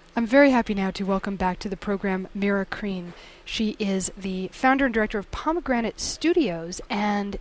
I'm very happy now to welcome back to the program Mira Crean. She is the founder and director of Pomegranate Studios, and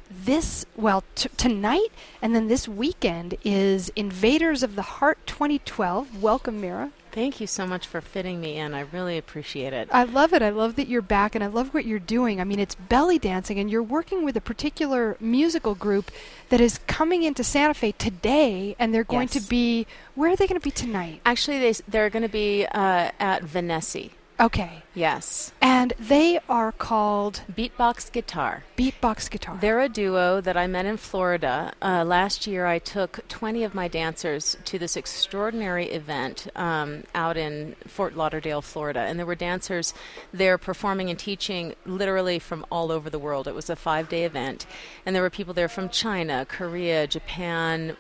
tonight and then this weekend is Invaders of the Heart 2012. Welcome, Mira. Thank you so much for fitting me in. I really appreciate it. I love it. I love that you're back, and I love what you're doing. I mean, it's belly dancing, and you're working with a particular musical group that is coming into Santa Fe today, and they're going to be, where are they going to be tonight? Actually, they're going to be at Venesi. Okay. Yes. And they are called Beatbox Guitar. Beatbox Guitar. They're a duo that I met in Florida. Last year I took 20 of my dancers to this extraordinary event out in Fort Lauderdale, Florida. And there were dancers there performing and teaching literally from all over the world. It was a 5-day event. And there were people there from China, Korea, Japan,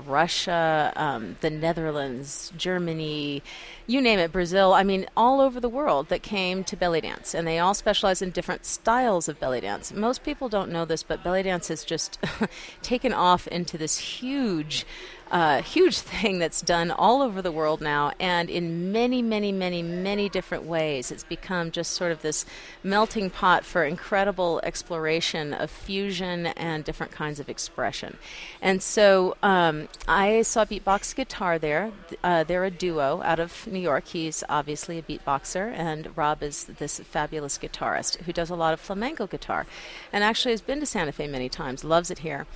Russia, the Netherlands, Germany, you name it, Brazil. I mean, all over the world that came to belly dance. And they all specialize in different styles of belly dance. Most people don't know this, but belly dance has just taken off into this huge thing that's done all over the world now, and in many, many, many, many different ways. It's become just sort of this melting pot for incredible exploration of fusion and different kinds of expression. And so I saw Beatbox Guitar there. They're a duo out of New York. He's obviously a beatboxer, and Rob is this fabulous guitarist who does a lot of flamenco guitar and actually has been to Santa Fe many times, loves it here.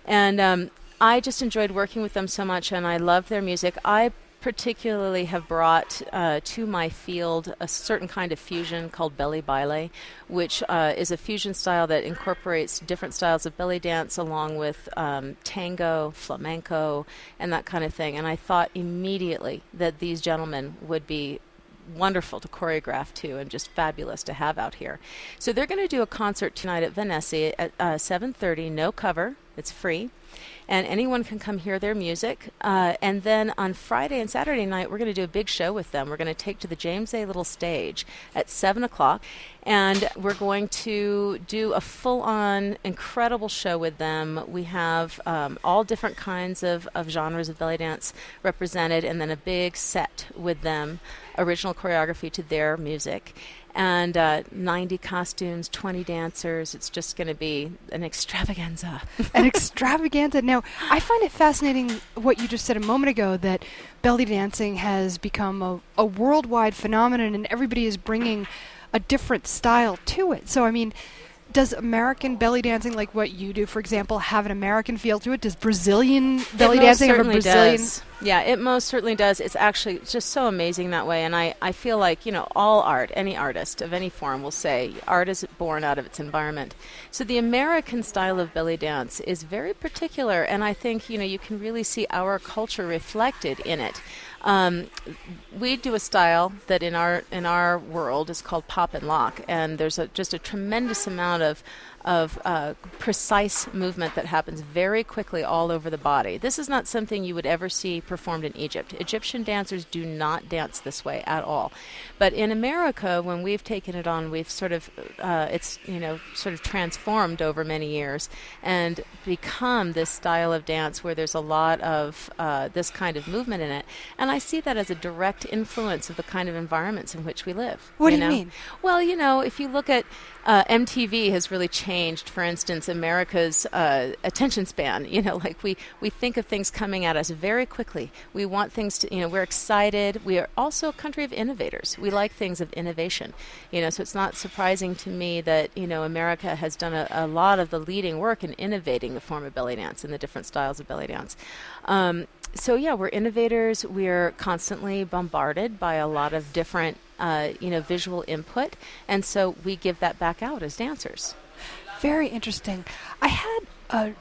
And I just enjoyed working with them so much, and I love their music. I particularly have brought to my field a certain kind of fusion called belly baile, which is a fusion style that incorporates different styles of belly dance along with tango, flamenco, and that kind of thing. And I thought immediately that these gentlemen would be wonderful to choreograph to and just fabulous to have out here. So they're going to do a concert tonight at Venesi at 7:30, no cover, it's free. And anyone can come hear their music. And then on Friday and Saturday night, we're going to do a big show with them. We're going to take to the James A. Little stage at 7 o'clock. And we're going to do a full-on, incredible show with them. We have all different kinds of genres of belly dance represented, and then a big set with them, original choreography to their music. And 90 costumes, 20 dancers. It's just going to be an extravaganza. An extravaganza. Now, I find it fascinating what you just said a moment ago, that belly dancing has become a worldwide phenomenon, and everybody is bringing a different style to it. So, I mean, does American belly dancing, like what you do, for example, have an American feel to it? Does Brazilian belly dancing have a Brazilian? Does. Yeah, it most certainly does. It's actually just so amazing that way. And I feel like, all art, any artist of any form will say art is born out of its environment. So the American style of belly dance is very particular. And I think, you can really see our culture reflected in it. We do a style that in our world is called pop and lock, and there's just a tremendous amount of precise movement that happens very quickly all over the body. This is not something you would ever see performed in Egypt. Egyptian dancers do not dance this way at all. But in America, when we've taken it on, we've sort of sort of transformed over many years and become this style of dance where there's a lot of this kind of movement in it. And I see that as a direct influence of the kind of environments in which we live. What do you mean? Well, if you look at MTV has really changed, for instance, America's attention span. Like we think of things coming at us very quickly. We want things to, we're excited. We are also a country of innovators. We like things of innovation. So it's not surprising to me that, America has done a lot of the leading work in innovating the form of belly dance and the different styles of belly dance. So yeah, we're innovators. We're constantly bombarded by a lot of different visual input, and so we give that back out as dancers. Very interesting. I had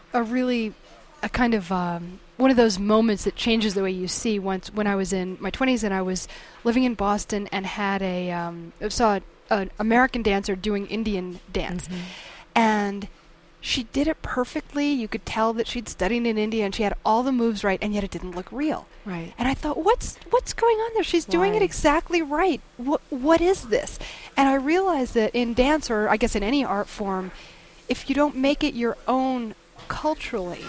a kind of one of those moments that changes the way you see. Once when I was in my 20s and I was living in Boston and had saw an American dancer doing Indian dance, and she did it perfectly. You could tell that she'd studied in India and she had all the moves right, and yet it didn't look real. Right. And I thought, what's going on there? She's doing it exactly right. What is this? And I realized that in dance, or I guess in any art form, if you don't make it your own culturally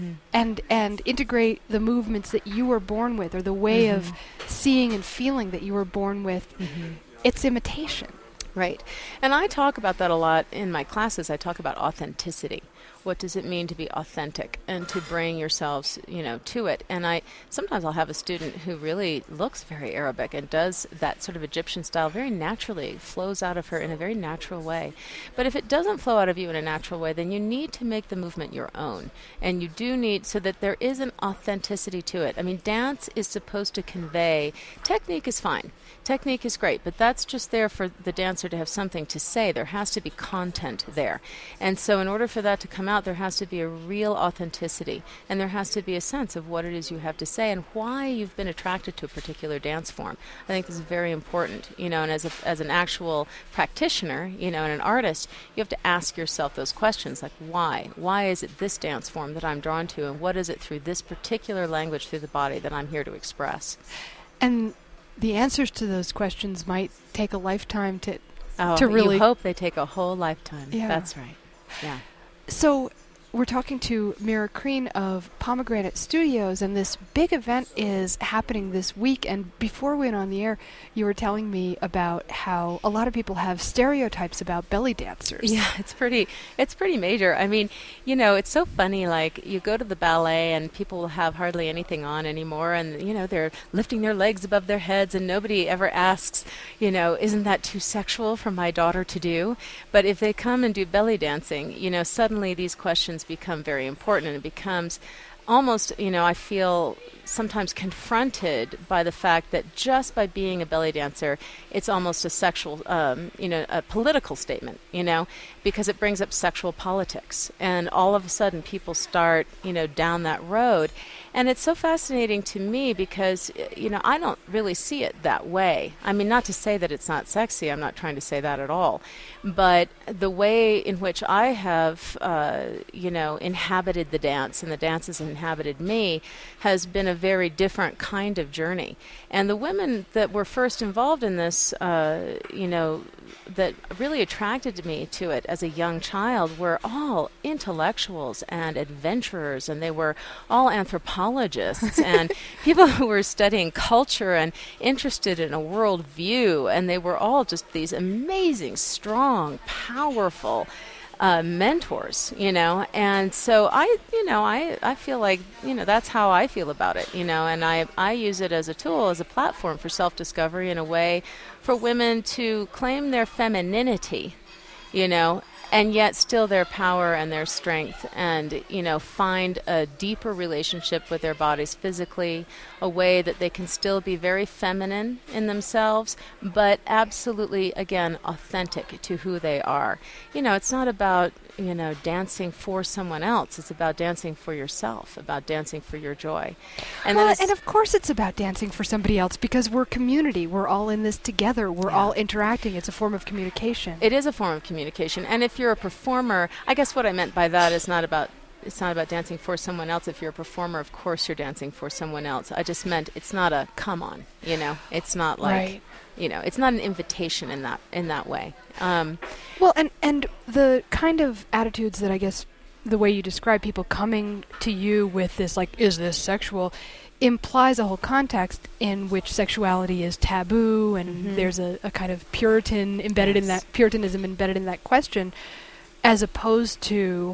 and integrate the movements that you were born with, or the way of seeing and feeling that you were born with, it's imitation. Right. And I talk about that a lot in my classes. I talk about authenticity. What does it mean to be authentic and to bring yourselves, to it? And sometimes I'll have a student who really looks very Arabic and does that sort of Egyptian style very naturally, flows out of her in a very natural way. But if it doesn't flow out of you in a natural way, then you need to make the movement your own. And you do need, so that there is an authenticity to it. I mean, dance is supposed to convey, technique is fine. Technique is great, but that's just there for the dancer to have something to say. There has to be content there. And so in order for that to come out, there has to be a real authenticity, and there has to be a sense of what it is you have to say and why you've been attracted to a particular dance form. I think this is very important, and as an actual practitioner, and an artist, you have to ask yourself those questions, like why? Why is it this dance form that I'm drawn to, and what is it through this particular language through the body that I'm here to express? And the answers to those questions might take a lifetime to really... You hope they take a whole lifetime. Yeah. That's right. Yeah. So we're talking to Mira Crean of Pomegranate Studios, and this big event is happening this week. And before we went on the air, you were telling me about how a lot of people have stereotypes about belly dancers. Yeah, it's pretty major. I mean, it's so funny. Like, you go to the ballet and people will have hardly anything on anymore, and they're lifting their legs above their heads, and nobody ever asks, isn't that too sexual for my daughter to do? But if they come and do belly dancing, suddenly these questions become very important, and it becomes almost, I feel sometimes confronted by the fact that just by being a belly dancer, it's almost a sexual, a political statement, because it brings up sexual politics. And all of a sudden people start, down that road. And it's so fascinating to me because, I don't really see it that way. I mean, not to say that it's not sexy. I'm not trying to say that at all. But the way in which I have, inhabited the dance, and the dance has inhabited me, has been a very different kind of journey. And the women that were first involved in this, that really attracted me to it as a young child were all intellectuals and adventurers, and they were all anthropologists and people who were studying culture and interested in a world view, and they were all just these amazing, strong, powerful mentors, and so I feel like, that's how I feel about it, and I use it as a tool, as a platform for self-discovery, in a way for women to claim their femininity, and yet still their power and their strength, and, find a deeper relationship with their bodies physically, a way that they can still be very feminine in themselves, but absolutely, again, authentic to who they are. It's not about, dancing for someone else. It's about dancing for yourself, about dancing for your joy. And of course it's about dancing for somebody else, because we're community. We're all in this together. We're all interacting. It's a form of communication. It is a form of communication. And if you're a performer, I guess what I meant by that is it's not about dancing for someone else. If you're a performer, of course you're dancing for someone else. I just meant it's not a come on, It's not like, right. It's not an invitation in that way. Well, and the kind of attitudes that I guess the way you describe people coming to you with this, like, is this sexual, implies a whole context in which sexuality is taboo, and there's a kind of Puritanism embedded in that question, as opposed to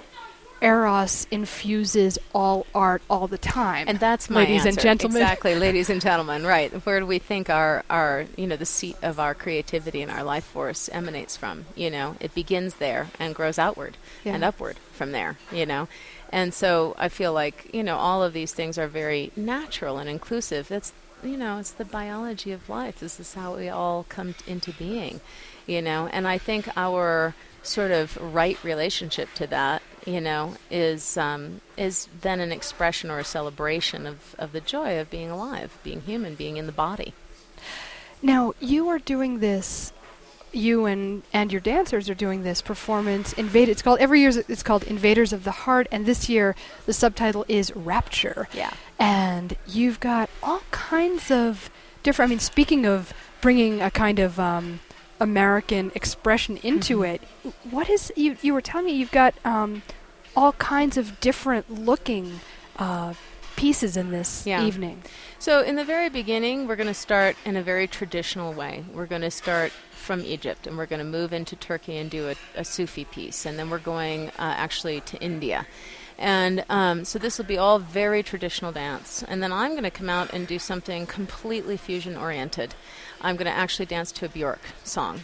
Eros infuses all art all the time. And that's my ladies answer. And gentlemen. Exactly, ladies and gentlemen, right. Where do we think our the seat of our creativity and our life force emanates from? It begins there and grows outward and upward from there, And so I feel like, all of these things are very natural and inclusive. It's the biology of life. This is how we all come into being, And I think our sort of right relationship to that, is then an expression or a celebration of the joy of being alive, being human, being in the body. Now, you are doing this, you and your dancers are doing this performance, every year it's called Invaders of the Heart, and this year the subtitle is Rapture. Yeah. And you've got all kinds of different, speaking of bringing a kind of American expression into it, what is, you were telling me you've got all kinds of different looking pieces in this evening. So in the very beginning, we're going to start in a very traditional way. We're going to start from Egypt, and we're going to move into Turkey and do a Sufi piece, and then we're going actually to India. And so this will be all very traditional dance. And then I'm going to come out and do something completely fusion-oriented. I'm going to actually dance to a Björk song.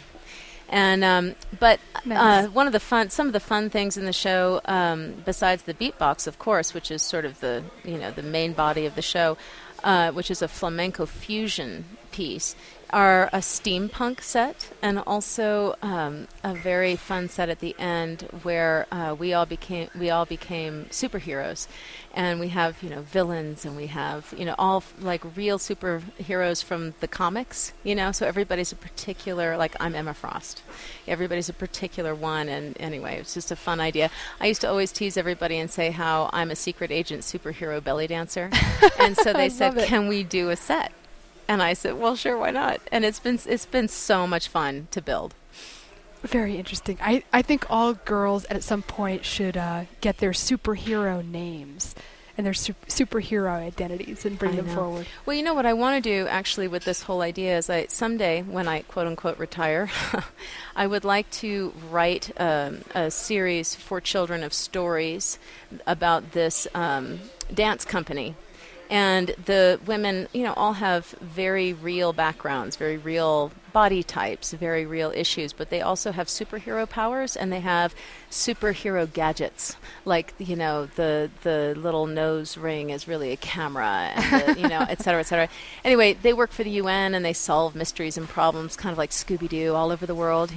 And but Nice. some of the fun things in the show, besides the beatbox, of course, which is sort of the main body of the show, which is a flamenco fusion piece, are a steampunk set and also a very fun set at the end where we all became superheroes, and we have villains, and we have all like real superheroes from the comics, so everybody's a particular, like I'm Emma Frost, everybody's a particular one. And anyway, it's just a fun idea. I used to always tease everybody and say how I'm a secret agent superhero belly dancer, and so they said, can we do a set? And I said, well, sure, why not? And it's been so much fun to build. Very interesting. I think all girls at some point should get their superhero names and their superhero identities and bring them forward. Well, what I want to do actually with this whole idea is someday when I quote unquote retire, I would like to write a series for children of stories about this dance company. And the women, all have very real backgrounds, very real body types, very real issues, but they also have superhero powers, and they have superhero gadgets, like, the little nose ring is really a camera, and et cetera, et cetera. Anyway, they work for the UN, and they solve mysteries and problems, kind of like Scooby-Doo all over the world,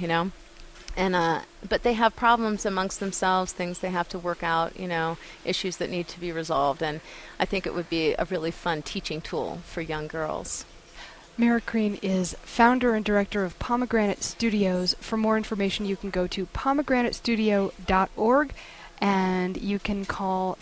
And but they have problems amongst themselves, things they have to work out, issues that need to be resolved. And I think it would be a really fun teaching tool for young girls. Mira Crean is founder and director of Pomegranate Studios. For more information, you can go to pomegranatestudio.org, and you can call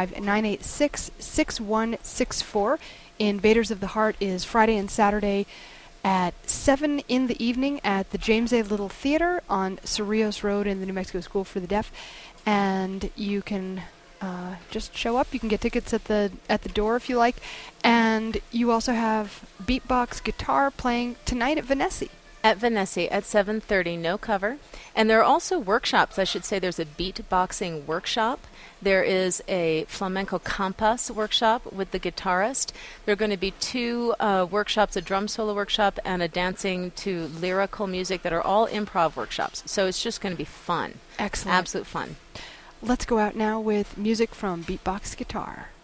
505-986-6164. Invaders of the Heart is Friday and Saturday at 7 in the evening at the James A. Little Theater on Cerrillos Road in the New Mexico School for the Deaf. And you can just show up. You can get tickets at the door if you like. And you also have beatbox guitar playing tonight at Vanessa. At Vanessa at 7:30, no cover. And there are also workshops. I should say there's a beatboxing workshop. There is a flamenco compas workshop with the guitarist. There are going to be two workshops, a drum solo workshop and a dancing to lyrical music, that are all improv workshops. So it's just going to be fun. Excellent. Absolute fun. Let's go out now with music from Beatbox Guitar.